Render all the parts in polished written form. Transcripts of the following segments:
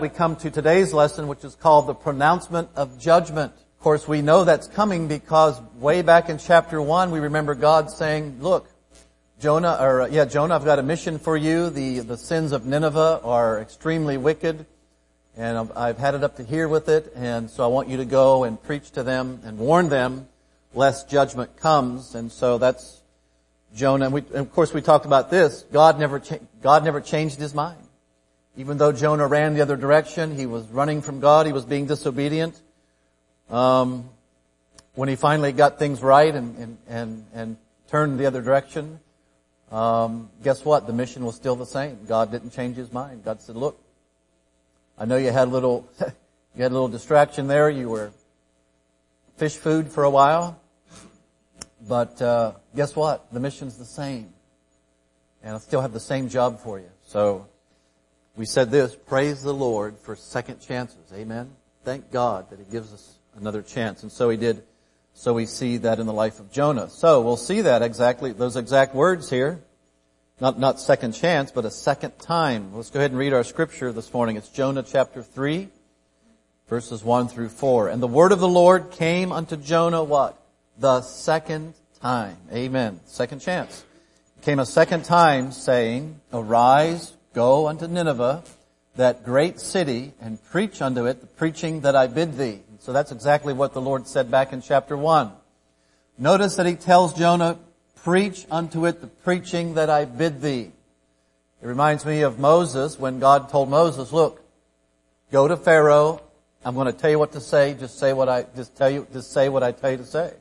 We come to today's lesson, which is called the pronouncement of judgment. Of course, we know that's coming because way back in chapter 1, we remember God saying, look, Jonah, I've got a mission for you. The sins of Nineveh are extremely wicked, and I've had it up to here with it, and so I want you to go and preach to them and warn them lest judgment comes. And so that's Jonah. And of course, we talked about this. God never changed his mind. Even though Jonah ran the other direction, he was running from God, he was being disobedient. When he finally got things right and turned the other direction, guess what? The mission was still the same. God didn't change his mind. God said, look, I know you had a little distraction there. You were fish food for a while. But guess what? The mission's the same. And I still have the same job for you. So we said this, praise the Lord for second chances. Amen. Thank God that he gives us another chance. And so he did. So we see that in the life of Jonah. So we'll see that exactly, those exact words here. Not second chance, but a second time. Let's go ahead and read our scripture this morning. It's Jonah chapter 3, verses 1 through 4. And the word of the Lord came unto Jonah, what? The second time. Amen. Second chance. It came a second time saying, arise, go unto Nineveh, that great city, and preach unto it the preaching that I bid thee. So that's exactly what the Lord said back in chapter 1. Notice that he tells Jonah, preach unto it the preaching that I bid thee. It reminds me of Moses when God told Moses, look, go to Pharaoh. I'm going to tell you what to say. Just say what I tell you to say.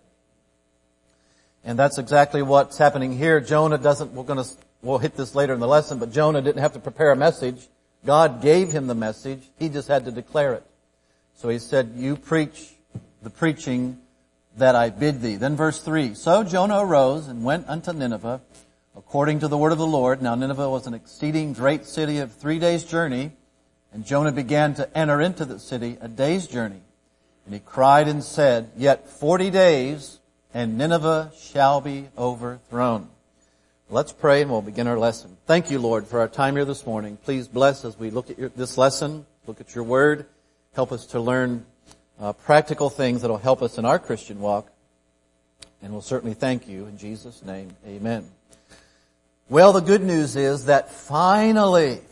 And that's exactly what's happening here. Jonah doesn't, we'll hit this later in the lesson, but Jonah didn't have to prepare a message. God gave him the message. He just had to declare it. So he said, you preach the preaching that I bid thee. Then verse 3, so Jonah arose and went unto Nineveh, according to the word of the Lord. Now Nineveh was an exceeding great city of 3 days' journey, and Jonah began to enter into the city a day's journey. And he cried and said, yet 40 days, and Nineveh shall be overthrown. Let's pray and we'll begin our lesson. Thank you, Lord, for our time here this morning. Please bless as we look at this lesson, look at your word. Help us to learn practical things that will help us in our Christian walk. And we'll certainly thank you in Jesus' name. Amen. Well, the good news is that finally,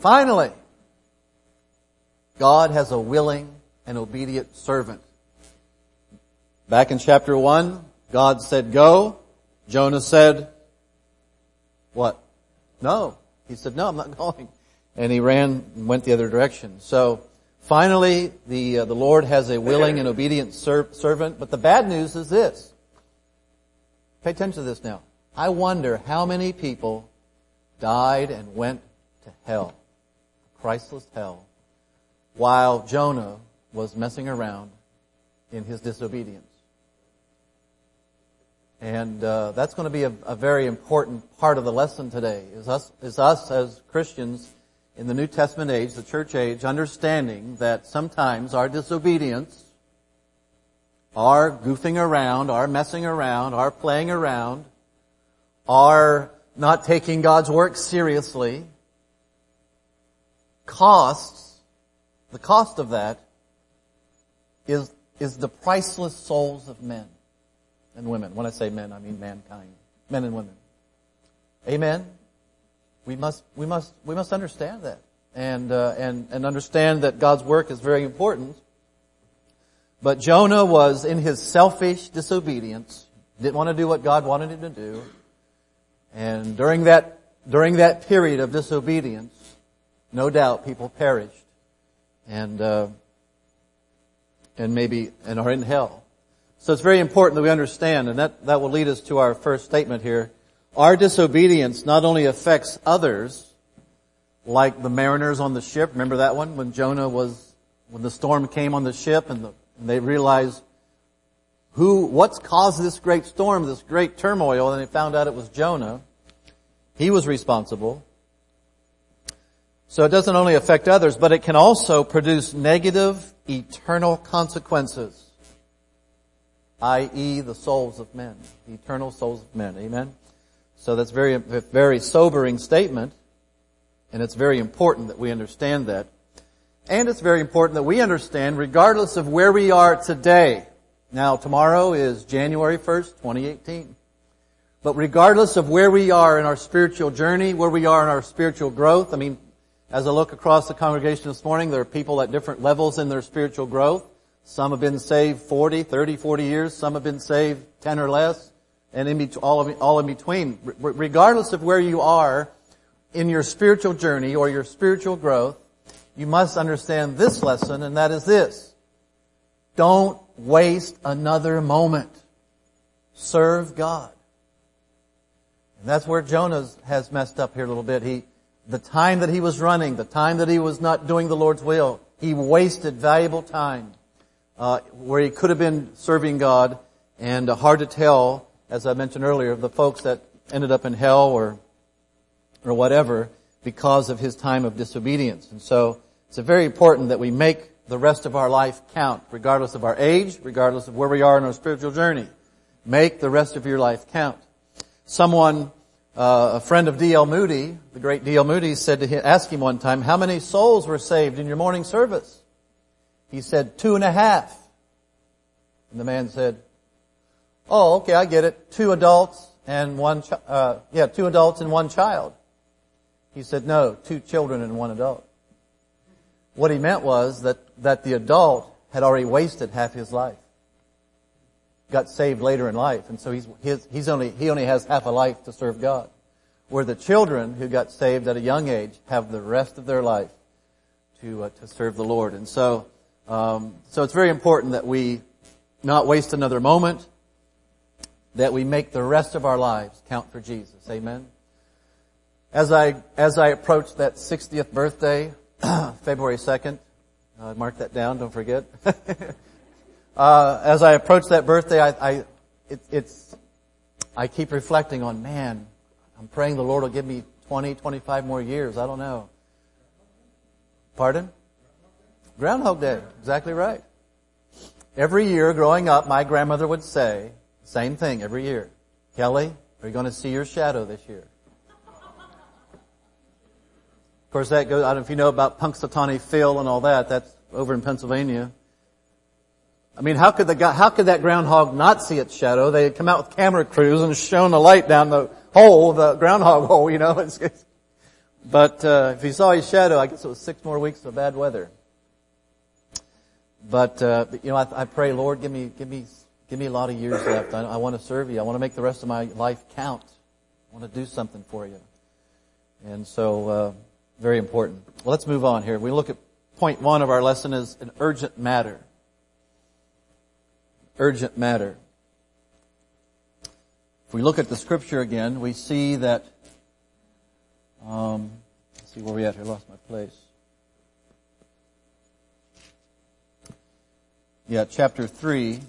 God has a willing and obedient servant. Back in chapter 1, God said, go. Jonah said, what? No. He said, no, I'm not going. And he ran and went the other direction. So finally, the Lord has a willing and obedient servant. But the bad news is this. Pay attention to this now. I wonder how many people died and went to hell, Christless hell, while Jonah was messing around in his disobedience. And that's going to be a very important part of the lesson today, is us as Christians in the New Testament age, the church age, understanding that sometimes our disobedience, our goofing around, our messing around, our playing around, our not taking God's work seriously, the cost of that is the priceless souls of men and women. When I say men, I mean mankind. Men and women. Amen? We must understand that. And understand that God's work is very important. But Jonah was in his selfish disobedience, didn't want to do what God wanted him to do. And during that period of disobedience, no doubt people perished and are in hell. So it's very important that we understand, and that will lead us to our first statement here. Our disobedience not only affects others, like the mariners on the ship. Remember that one? When the storm came on the ship and they realized what's caused this great storm, this great turmoil, and they found out it was Jonah. He was responsible. So it doesn't only affect others, but it can also produce negative, eternal consequences. I.e. the souls of men, the eternal souls of men. Amen? So that's a very sobering statement, and it's very important that we understand that. And it's very important that we understand, regardless of where we are today. Now, tomorrow is January 1st, 2018. But regardless of where we are in our spiritual journey, where we are in our spiritual growth, I mean, as I look across the congregation this morning, there are people at different levels in their spiritual growth. Some have been saved 40 years. Some have been saved 10 or less. And all in between. Regardless of where you are in your spiritual journey or your spiritual growth, you must understand this lesson, and that is this. Don't waste another moment. Serve God. And that's where Jonah has messed up here a little bit. The time that he was running, the time that he was not doing the Lord's will, he wasted valuable time where he could have been serving God, and hard to tell, as I mentioned earlier, the folks that ended up in hell or whatever because of his time of disobedience. And so it's very important that we make the rest of our life count, regardless of our age, regardless of where we are in our spiritual journey. Make the rest of your life count. Someone, a friend of D.L. Moody, the great D.L. Moody, said to him, asked him one time, how many souls were saved in your morning service? He said, 2.5. And the man said, oh, okay, I get it. 2 adults and 2 adults and 1 child. He said, no, 2 children and 1 adult. What he meant was that the adult had already wasted half his life. Got saved later in life, and so he only has half a life to serve God. Where the children who got saved at a young age have the rest of their life to serve the Lord. And so it's very important that we not waste another moment, that we make the rest of our lives count for Jesus. Amen. As I approach that 60th birthday, February 2nd, mark that down, don't forget. As I approach that birthday, I keep reflecting on, man, I'm praying the Lord will give me 20, 25 more years. I don't know. Pardon? Groundhog Day. Exactly right. Every year growing up, my grandmother would say, same thing every year. Kelly, are you going to see your shadow this year? Of course, that goes, I don't know if you know about Punxsutawney Phil and all that. That's over in Pennsylvania. I mean, how could that groundhog not see its shadow? They had come out with camera crews and shone a light down the hole, the groundhog hole, you know. But if he saw his shadow, I guess it was 6 more weeks of bad weather. But I pray, Lord, give me a lot of years left. I want to serve you. I want to make the rest of my life count. I want to do something for you. And so, very important. Well, let's move on here. We look at point 1 of our lesson is an urgent matter. Urgent matter. If we look at the scripture again, we see that, let's see where we at here. I lost my place. Yeah, chapter 3,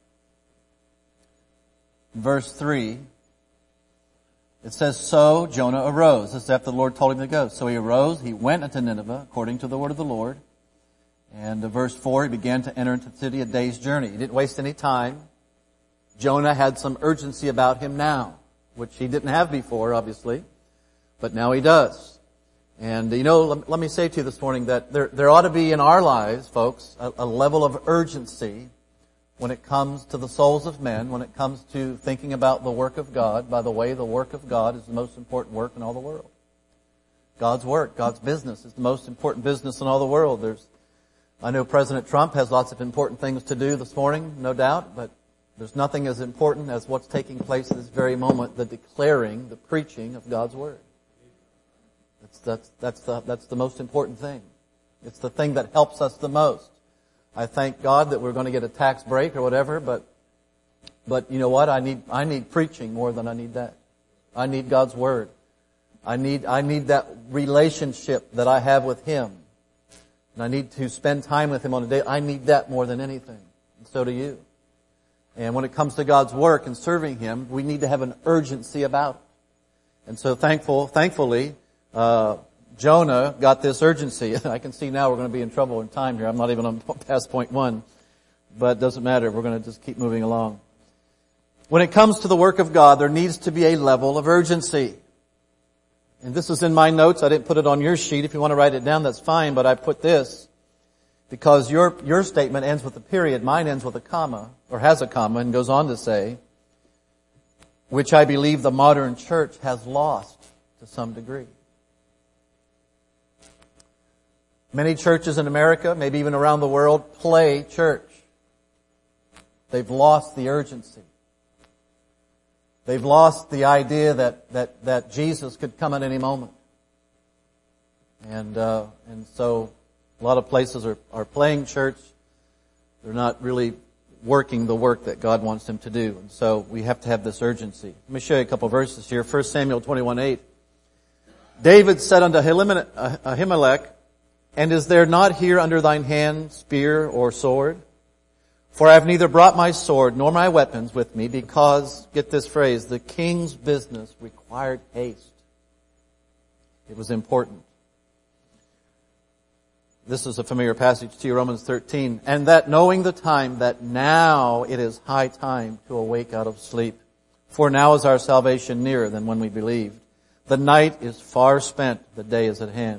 verse 3. It says, so Jonah arose. This is after the Lord told him to go. So he arose, he went unto Nineveh, according to the word of the Lord. And verse 4, he began to enter into the city a day's journey. He didn't waste any time. Jonah had some urgency about him now, which he didn't have before, obviously. But now he does. And, let me say to you this morning that there ought to be in our lives, folks, a level of urgency when it comes to the souls of men, when it comes to thinking about the work of God. By the way, the work of God is the most important work in all the world. God's work, God's business is the most important business in all the world. I know President Trump has lots of important things to do this morning, no doubt, but there's nothing as important as what's taking place at this very moment, the declaring, the preaching of God's Word. That's the most important thing. It's the thing that helps us the most. I thank God that we're going to get a tax break or whatever, but you know what? I need preaching more than I need that. I need God's Word. I need that relationship that I have with Him. And I need to spend time with Him on a day. I need that more than anything. And so do you. And when it comes to God's work and serving Him, we need to have an urgency about it. And so thankfully, Jonah got this urgency. I can see now we're going to be in trouble in time here. I'm not even on past point 1. But it doesn't matter. We're going to just keep moving along. When it comes to the work of God, there needs to be a level of urgency. And this is in my notes. I didn't put it on your sheet. If you want to write it down, that's fine. But I put this. Because your statement ends with a period, mine ends with a comma, or has a comma, and goes on to say, which I believe the modern church has lost to some degree. Many churches in America, maybe even around the world, play church. They've lost the urgency. They've lost the idea that Jesus could come at any moment. And so a lot of places are playing church. They're not really working the work that God wants them to do. And so we have to have this urgency. Let me show you a couple of verses here. 1 Samuel 21:8. David said unto Ahimelech, and is there not here under thine hand spear or sword? For I have neither brought my sword nor my weapons with me, because, get this phrase, the king's business required haste. It was important. This is a familiar passage to you, Romans 13. And that knowing the time, that now it is high time to awake out of sleep. For now is our salvation nearer than when we believed. The night is far spent, the day is at hand.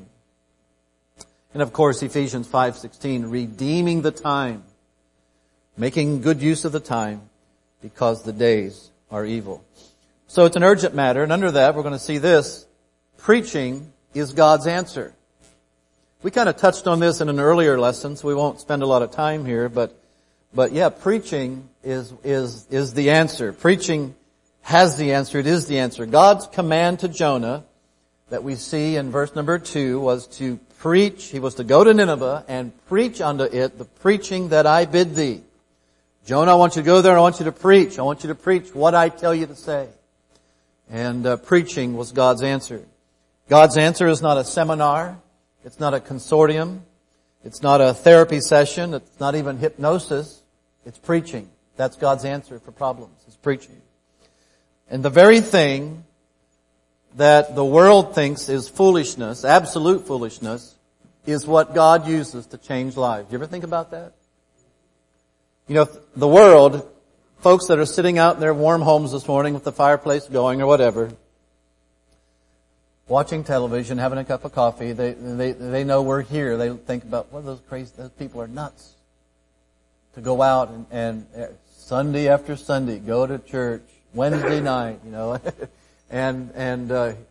And of course, Ephesians 5:16, redeeming the time, making good use of the time, because the days are evil. So it's an urgent matter, and under that we're going to see this. Preaching is God's answer. We kind of touched on this in an earlier lesson, so we won't spend a lot of time here, but yeah, preaching is the answer. Preaching has the answer. It is the answer. God's command to Jonah that we see in verse number 2 was to preach. He was to go to Nineveh and preach unto it the preaching that I bid thee. Jonah, I want you to go there and I want you to preach. I want you to preach what I tell you to say. And preaching was God's answer. God's answer is not a seminar. It's not a consortium. It's not a therapy session. It's not even hypnosis. It's preaching. That's God's answer for problems. It's preaching. And the very thing that the world thinks is foolishness, absolute foolishness, is what God uses to change lives. You ever think about that? You know, the world, folks that are sitting out in their warm homes this morning with the fireplace going or whatever, watching television, having a cup of coffee, they know we're here. They think about, what are those people are nuts. To go out and Sunday after Sunday, go to church, Wednesday night, you know, and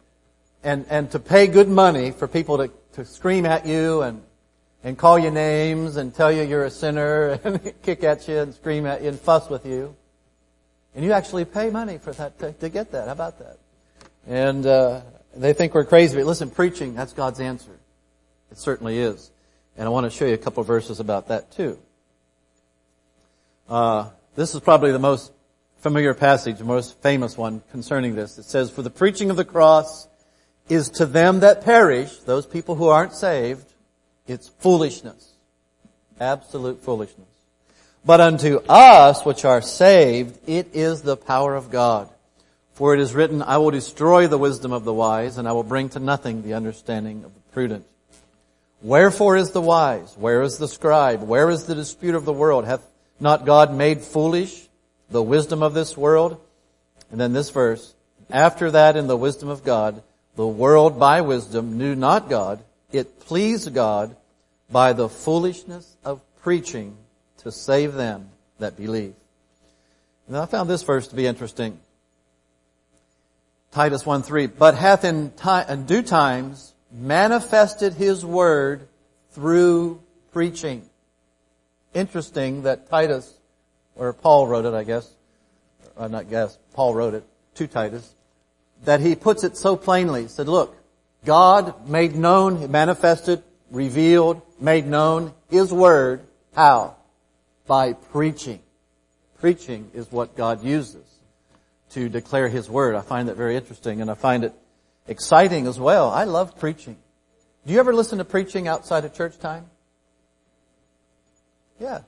to pay good money for people to scream at you and call you names and tell you you're a sinner and kick at you and scream at you and fuss with you. And you actually pay money for that to get that. How about that? And they think we're crazy. But listen, preaching, that's God's answer. It certainly is. And I want to show you a couple of verses about that too. This is probably the most familiar passage, the most famous one concerning this. It says, for the preaching of the cross is to them that perish, those people who aren't saved, it's foolishness. Absolute foolishness. But unto us which are saved, it is the power of God. For it is written, I will destroy the wisdom of the wise, and I will bring to nothing the understanding of the prudent. Wherefore is the wise? Where is the scribe? Where is the dispute of the world? Hath not God made foolish the wisdom of this world? And then this verse, after that in the wisdom of God, the world by wisdom knew not God. It pleased God by the foolishness of preaching to save them that believe. Now I found this verse to be interesting. Titus 1:3, but hath in due times manifested his word through preaching. Interesting that Titus, or Paul wrote it, I guess. Paul wrote it to Titus. That he puts it so plainly. He said, look, God made known, manifested, revealed, made known his word. How? By preaching. Preaching is what God uses to declare his word. I find that very interesting, and I find it exciting as well. I love preaching. Do you ever listen to preaching outside of church time? Yeah.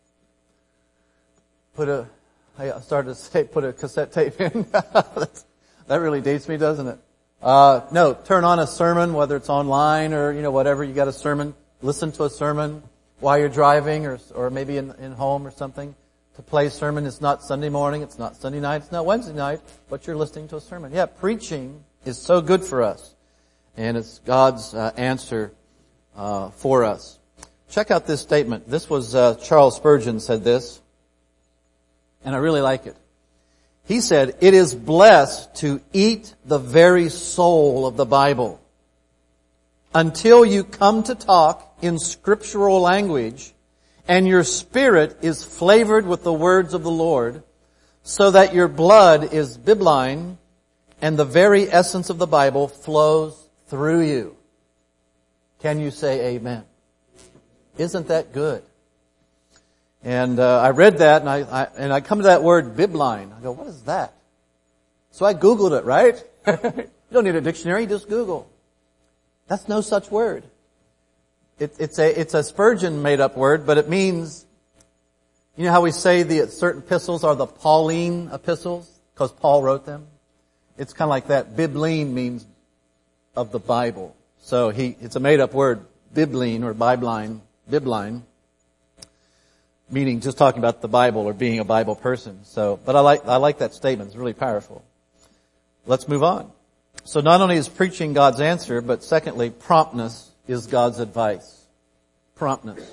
I started to say put a cassette tape in. That really dates me, doesn't it? No, turn on a sermon, whether it's online or, whatever. You got a sermon. Listen to a sermon while you're driving or maybe in home or something. To play a sermon, it's not Sunday morning, it's not Sunday night, it's not Wednesday night, but you're listening to a sermon. Yeah, preaching is so good for us. And it's God's answer for us. Check out this statement. This was Charles Spurgeon said this, and I really like it. He said, "It is blessed to eat the very soul of the Bible. Until you come to talk in scriptural language and your spirit is flavored with the words of the Lord, so that your blood is bibline and the very essence of the Bible flows through you." Can you say amen? Isn't that good? And I read that and I come to that word bibline. I go, what is that? So I Googled it, right? You don't need a dictionary, just Google. That's no such word. It's a Spurgeon made up word, but it means, you know how we say the certain epistles are the Pauline epistles? Because Paul wrote them? It's kind of like that. Bibline means of the Bible. So it's a made up word, bibline or bibline, meaning just talking about the Bible or being a Bible person. So, but I like that statement. It's really powerful. Let's move on. So not only is preaching God's answer, but secondly, promptness is God's advice. Promptness.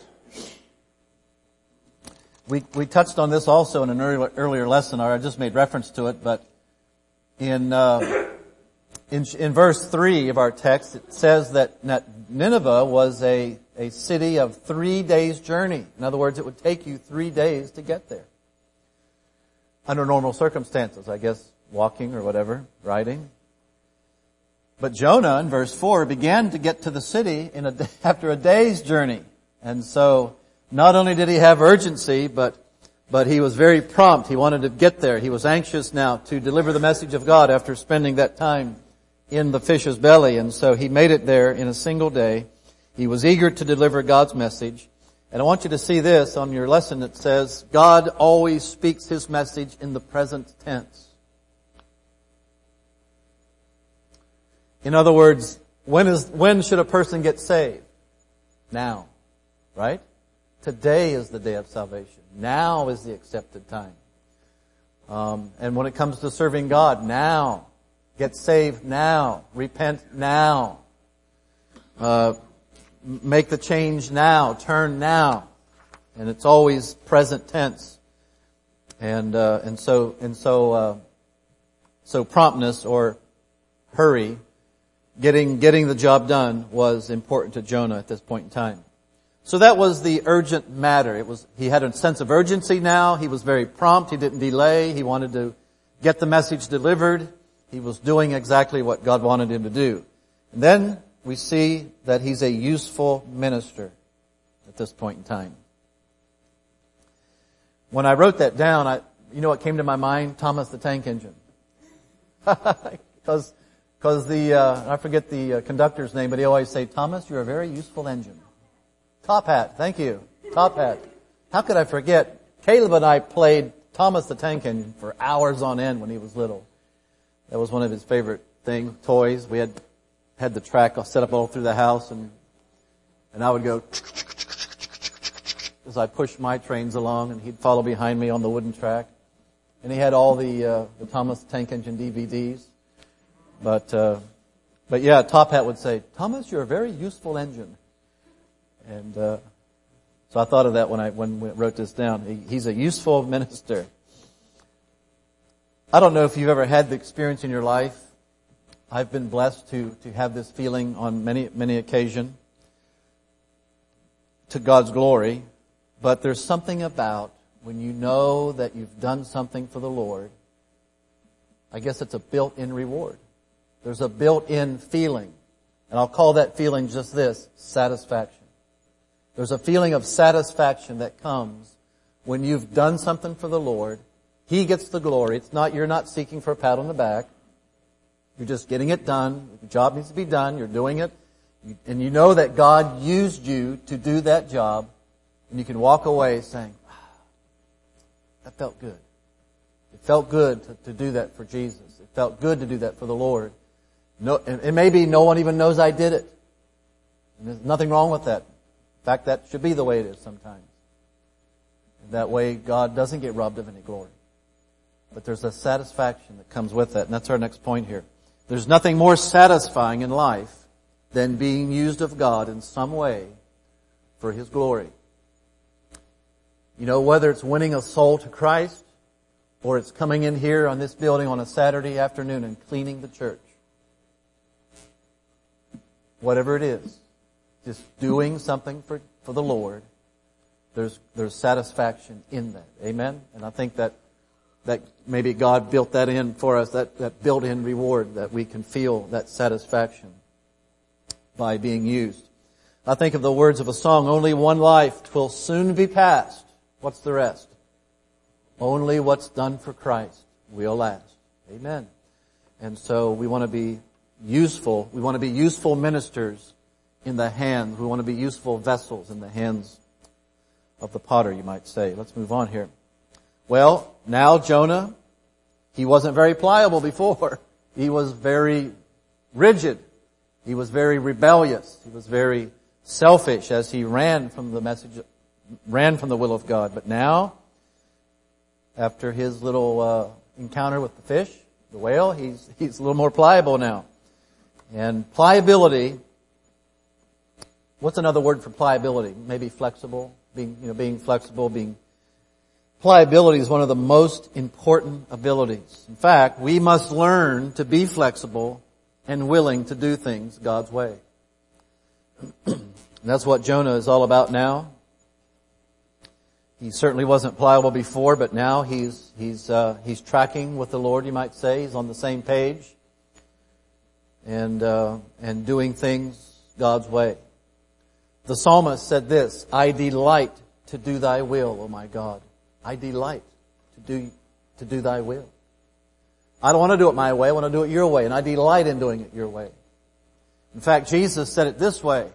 We touched on this also in an earlier lesson, or I just made reference to it, but in verse 3 of our text, it says that Nineveh was a city of 3 days' journey. In other words, it would take you 3 days to get there. Under normal circumstances, I guess, walking or whatever, riding. But Jonah, in verse 4, began to get to the city after a day's journey. And so, not only did he have urgency, but he was very prompt. He wanted to get there. He was anxious now to deliver the message of God after spending that time in the fish's belly. And so he made it there in a single day. He was eager to deliver God's message. And I want you to see this on your lesson. It says, God always speaks His message in the present tense. In other words, when should a person get saved? Now. Right? Today is the day of salvation. Now is the accepted time. And when it comes to serving God, now. Get saved now. Repent now. Make the change now. Turn now. And it's always present tense. So promptness or hurry, getting the job done was important to Jonah at this point in time. So that was the urgent matter. He had a sense of urgency now. He was very prompt. He didn't delay. He wanted to get the message delivered. He was doing exactly what God wanted him to do. And then we see that he's a useful minister at this point in time. When I wrote that down, you know what came to my mind? Thomas the Tank Engine. Because I forget the conductor's name, but he always say, "Thomas, you're a very useful engine." Top Hat, thank you. Top Hat. How could I forget? Caleb and I played Thomas the Tank Engine for hours on end when he was little. That was one of his favorite toys. We had the track set up all through the house, and I would go as I pushed my trains along, and he'd follow behind me on the wooden track. And he had all the Thomas the Tank Engine DVDs. But yeah, Top Hat would say, "Thomas, you're a very useful engine." And so I thought of that when we wrote this down. He's a useful minister. I don't know if you've ever had the experience in your life. I've been blessed to have this feeling on many occasions to God's glory. But there's something about when you know that you've done something for the Lord, I guess it's a built-in reward. There's a built-in feeling. And I'll call that feeling just this, satisfaction. There's a feeling of satisfaction that comes when you've done something for the Lord. He gets the glory. You're not seeking for a pat on the back. You're just getting it done. The job needs to be done. You're doing it. And you know that God used you to do that job. And you can walk away saying, "Wow, that felt good. It felt good to do that for Jesus. It felt good to do that for the Lord." And maybe no one even knows I did it. And there's nothing wrong with that. In fact, that should be the way it is sometimes. And that way God doesn't get robbed of any glory. But there's a satisfaction that comes with that. And that's our next point here. There's nothing more satisfying in life than being used of God in some way for His glory. You know, whether it's winning a soul to Christ or it's coming in here on this building on a Saturday afternoon and cleaning the church. Whatever it is, just doing something for the Lord, there's satisfaction in that. Amen? And I think that maybe God built that in for us, that built-in reward, that we can feel that satisfaction by being used. I think of the words of a song, only one life, 'twill soon be past. What's the rest? Only what's done for Christ will last. Amen. And so we want to be useful. We want to be useful ministers in the hands. We want to be useful vessels in the hands of the potter, you might say. Let's move on here. Well, now Jonah, he wasn't very pliable before. He was very rigid. He was very rebellious. He was very selfish as he ran from the message, ran from the will of God. But now, after his little encounter with the fish, the whale, he's a little more pliable now. And pliability, what's another word for pliability? Maybe flexible, being flexible, pliability is one of the most important abilities. In fact, we must learn to be flexible and willing to do things God's way. That's what Jonah is all about now. He certainly wasn't pliable before, but now he's tracking with the Lord, you might say. He's on the same page and doing things God's way. The psalmist said this, I delight to do thy will, O my God. I delight to do thy will. I don't want to do it my way, I want to do it your way, and I delight in doing it your way. In fact, Jesus said it this way,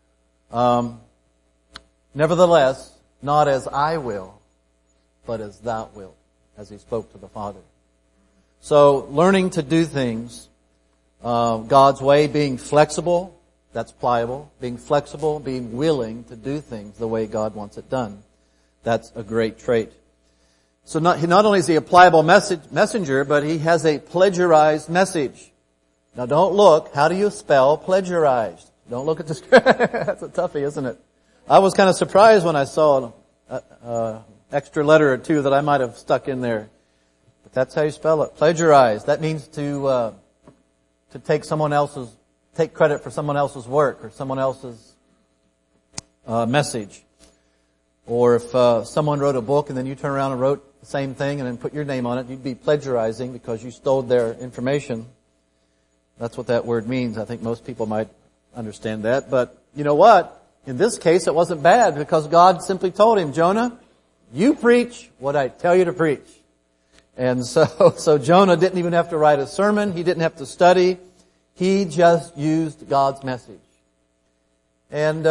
nevertheless, not as I will, but as thou wilt, as he spoke to the Father. So, learning to do things God's way, being flexible, that's pliable. Being flexible, being willing to do things the way God wants it done. That's a great trait. So not only is he a pliable messenger, but he has a plagiarized message. Now don't look, how do you spell plagiarized? Don't look at this. That's a toughie, isn't it? I was kind of surprised when I saw an extra letter or two that I might have stuck in there. But that's how you spell it. Plagiarized. That means to take credit for someone else's work or someone else's message. Or if someone wrote a book and then you turn around and wrote the same thing and then put your name on it, you'd be plagiarizing because you stole their information. That's what that word means. I think most people might understand that. But you know what? In this case, it wasn't bad because God simply told him, Jonah, you preach what I tell you to preach. And so Jonah didn't even have to write a sermon. He didn't have to study. He just used God's message. And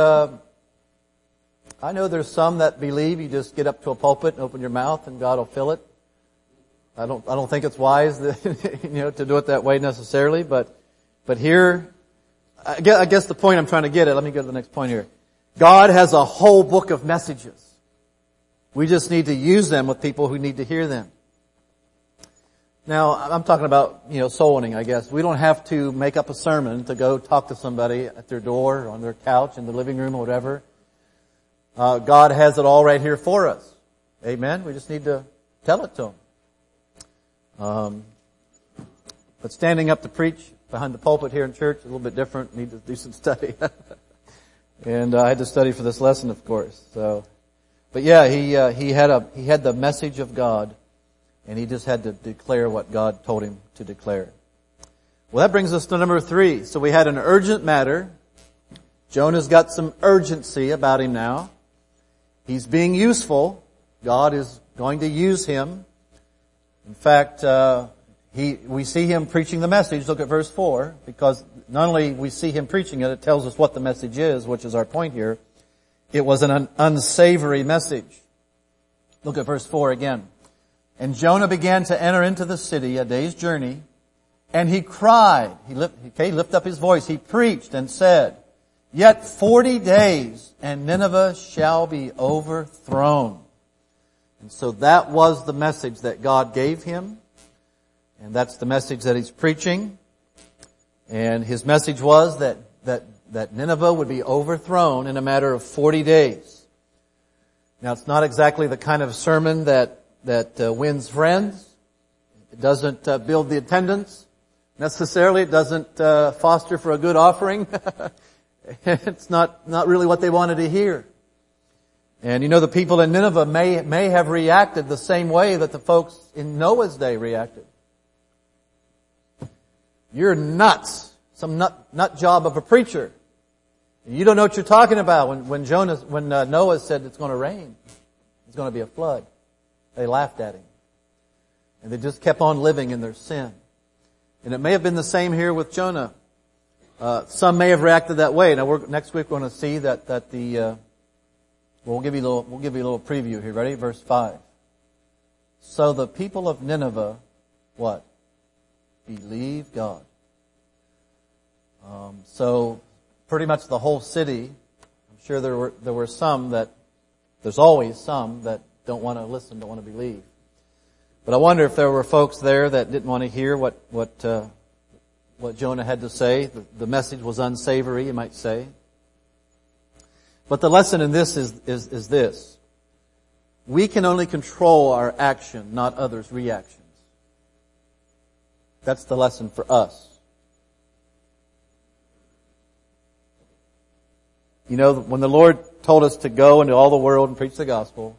I know there's some that believe you just get up to a pulpit and open your mouth and God will fill it. I don't think it's wise to do it that way necessarily, but here, I guess the point I'm trying to get at, let me go to the next point here. God has a whole book of messages. We just need to use them with people who need to hear them. Now, I'm talking about, soul winning, I guess. We don't have to make up a sermon to go talk to somebody at their door or on their couch in the living room or whatever. God has it all right here for us. Amen? We just need to tell it to Him. But standing up to preach behind the pulpit here in church is a little bit different. Need to do some study. And I had to study for this lesson, of course. So, but yeah, he had the message of God. And he just had to declare what God told him to declare. Well, that brings us to number 3. So we had an urgent matter. Jonah's got some urgency about him now. He's being useful. God is going to use him. In fact, we see him preaching the message. Look at verse 4. Because not only we see him preaching it, it tells us what the message is, which is our point here. It was an unsavory message. Look at verse 4 again. And Jonah began to enter into the city, a day's journey, and he cried. He lifted up his voice. He preached and said, Yet 40 days, and Nineveh shall be overthrown. And so that was the message that God gave him. And that's the message that he's preaching. And his message was that that Nineveh would be overthrown in a matter of 40 days. Now, it's not exactly the kind of sermon that wins friends. It doesn't build the attendance necessarily. It doesn't foster for a good offering. It's not really what they wanted to hear. And the people in Nineveh may have reacted the same way that the folks in Noah's day reacted. You're nuts. Some nut job of a preacher. You don't know what you're talking about. When Noah said it's going to rain, it's going to be a flood, they laughed at him. And they just kept on living in their sin. And it may have been the same here with Jonah. Some may have reacted that way. Now next week we're going to see that we'll give you a little preview here. Ready? Verse 5. So the people of Nineveh, what? Believe God. So pretty much the whole city. I'm sure there were some that, there's always some that don't want to listen, don't want to believe. But I wonder if there were folks there that didn't want to hear what Jonah had to say. The message was unsavory, you might say. But the lesson in this is this. We can only control our action, not others' reactions. That's the lesson for us. When the Lord told us to go into all the world and preach the gospel,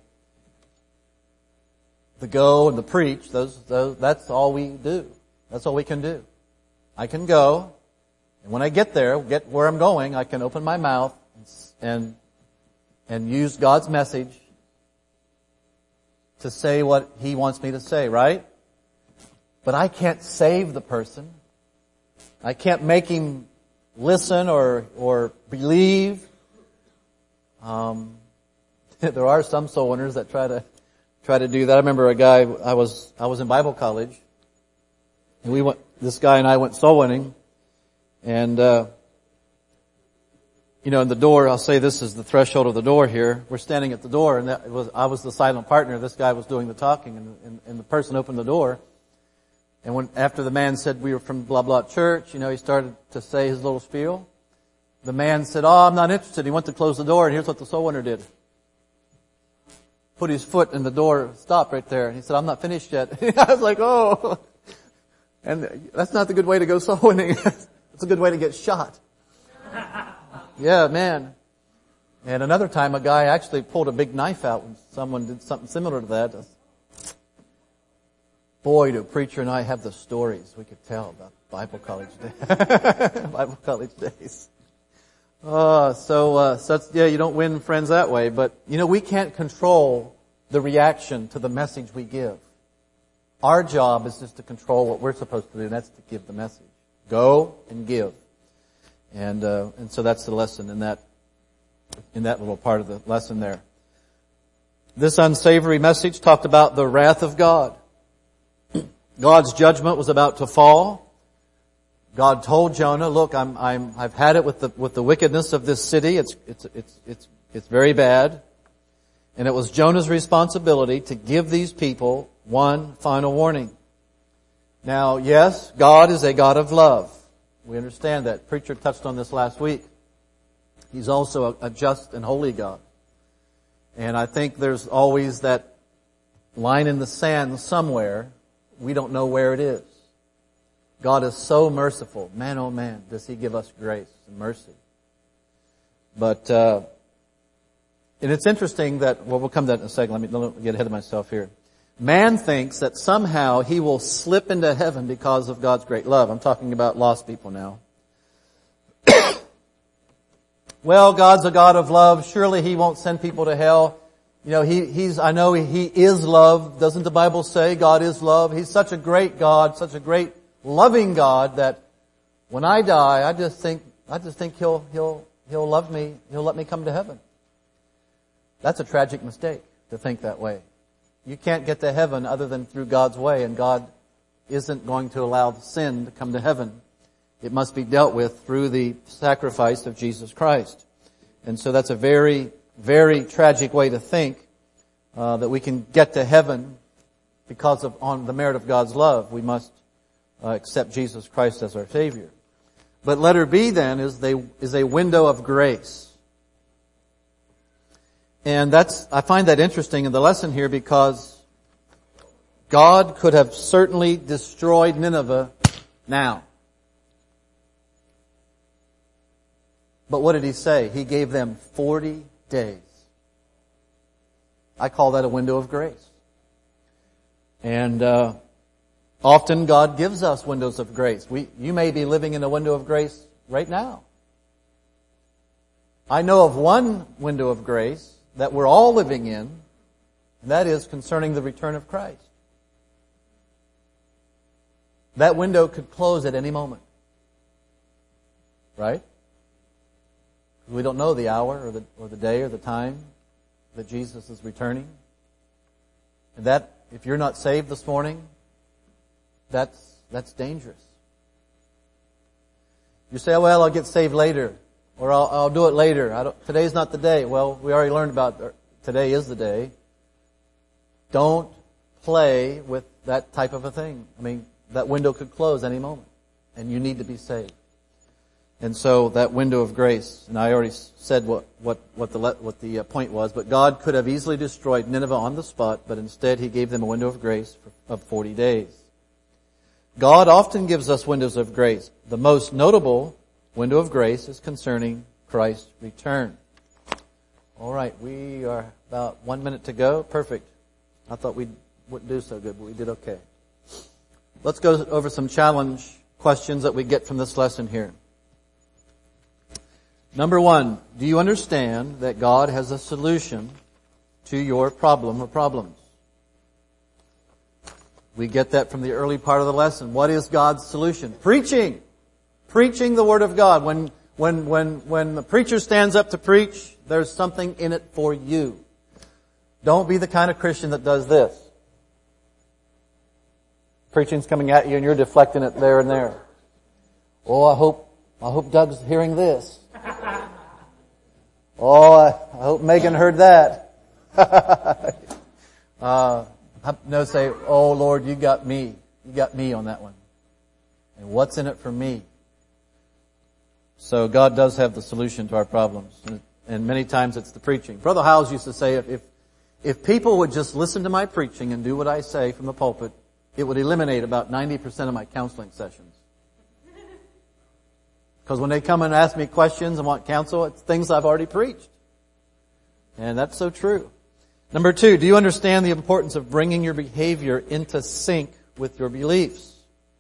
the go and the preach, that's all we do. That's all we can do. I can go, and when I get where I'm going, I can open my mouth and use God's message to say what He wants me to say, right? But I can't save the person. I can't make him listen or believe. There are some soul winners that try to do that. I remember a guy, I was in Bible college, and this guy and I went soul winning, and in the door, I'll say this is the threshold of the door here. We're standing at the door, and I was the silent partner. This guy was doing the talking, and the person opened the door. And after the man said we were from blah blah church, he started to say his little spiel. The man said, "Oh, I'm not interested." He went to close the door, and here's what the soul winner did. Put his foot in the door, stopped right there, and he said, "I'm not finished yet." I was like, "Oh." And that's not the good way to go soul winning. It's a good way to get shot. Yeah, man. And another time a guy actually pulled a big knife out when someone did something similar to that. Boy, do preacher and I have the stories we could tell about Bible college days. Bible college days. You don't win friends that way, but we can't control the reaction to the message we give. Our job is just to control what we're supposed to do, and that's to give the message. Go and give. And so that's the lesson in that little part of the lesson there. This unsavory message talked about the wrath of God. God's judgment was about to fall. God told Jonah, "Look, I've had it with the wickedness of this city. It's very bad." And it was Jonah's responsibility to give these people one final warning. Now, yes, God is a God of love. We understand that. Preacher touched on this last week. He's also a just and holy God. And I think there's always that line in the sand somewhere. We don't know where it is. God is so merciful. Man, oh man, does He give us grace and mercy. But, and it's interesting that, we'll come to that in a second. Let me get ahead of myself here. Man thinks that somehow he will slip into heaven because of God's great love. I'm talking about lost people now. Well, God's a God of love. Surely He won't send people to hell. I know He is love. Doesn't the Bible say God is love? He's such a great God, such a great loving God that when I die, I just think He'll love me. He'll let me come to heaven. That's a tragic mistake to think that way. You can't get to heaven other than through God's way, and God isn't going to allow sin to come to heaven. It must be dealt with through the sacrifice of Jesus Christ. And so that's a very, very tragic way to think that we can get to heaven on the merit of God's love. We must accept Jesus Christ as our Savior. But letter B then is a window of grace. And I find that interesting in the lesson here because God could have certainly destroyed Nineveh now. But what did He say? He gave them 40 days. I call that a window of grace. And often God gives us windows of grace. You may be living in a window of grace right now. I know of one window of grace that we're all living in, and that is concerning the return of Christ. That window could close at any moment. Right? We don't know the hour or the day or the time that Jesus is returning. And that, if you're not saved this morning, that's dangerous. You say, oh, well, I'll get saved later. Or I'll do it later. Today's not the day. Well, we already learned about today is the day. Don't play with that type of a thing. I mean, that window could close any moment. And you need to be saved. And so that window of grace, and I already said what the point was, but God could have easily destroyed Nineveh on the spot, but instead He gave them a window of grace of 40 days. God often gives us windows of grace. The most notable window of grace is concerning Christ's return. All right, we are about 1 minute to go. Perfect. I thought we wouldn't do so good, but we did okay. Let's go over some challenge questions that we get from this lesson here. Number 1, do you understand that God has a solution to your problem or problems? We get that from the early part of the lesson. What is God's solution? Preaching. Preaching the Word of God. When the preacher stands up to preach, there's something in it for you. Don't be the kind of Christian that does this. Preaching's coming at you and you're deflecting it there and there. Oh, I hope Doug's hearing this. Oh, I hope Megan heard that. No, say, oh Lord, you got me. You got me on that one. And what's in it for me? So God does have the solution to our problems. And many times it's the preaching. Brother Howes used to say, if people would just listen to my preaching and do what I say from the pulpit, it would eliminate about 90% of my counseling sessions. Because when they come and ask me questions and want counsel, it's things I've already preached. And that's so true. Number 2, do you understand the importance of bringing your behavior into sync with your beliefs?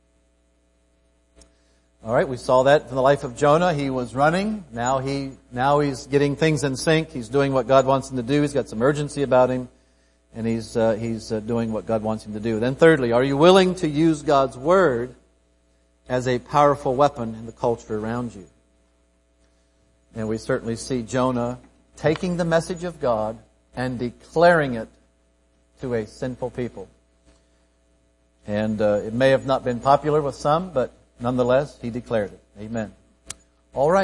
All right, we saw that from the life of Jonah. He was running. Now he's getting things in sync. He's doing what God wants him to do. He's got some urgency about him. And he's doing what God wants him to do. Then thirdly, are you willing to use God's Word as a powerful weapon in the culture around you? And we certainly see Jonah taking the message of God and declaring it to a sinful people. And it may have not been popular with some, but nonetheless, he declared it. Amen. All right.